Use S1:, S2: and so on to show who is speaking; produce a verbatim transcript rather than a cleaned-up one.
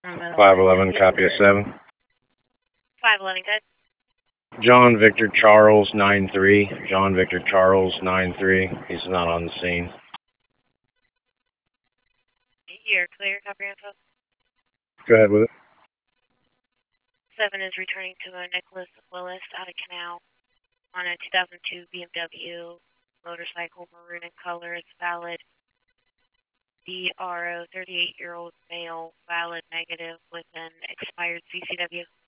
S1: five eleven, copy a seven.
S2: five eleven, good.
S1: John Victor Charles, nine three. John Victor Charles, nine three. He's not on the scene.
S2: You're clear, copy info.
S1: Go ahead with it.
S2: seven is returning to a Nicholas Willis out of Canal on a two thousand two B M W motorcycle, maroon in color. It's valid. D R O, thirty-eight-year-old male, valid negative with an expired C C W.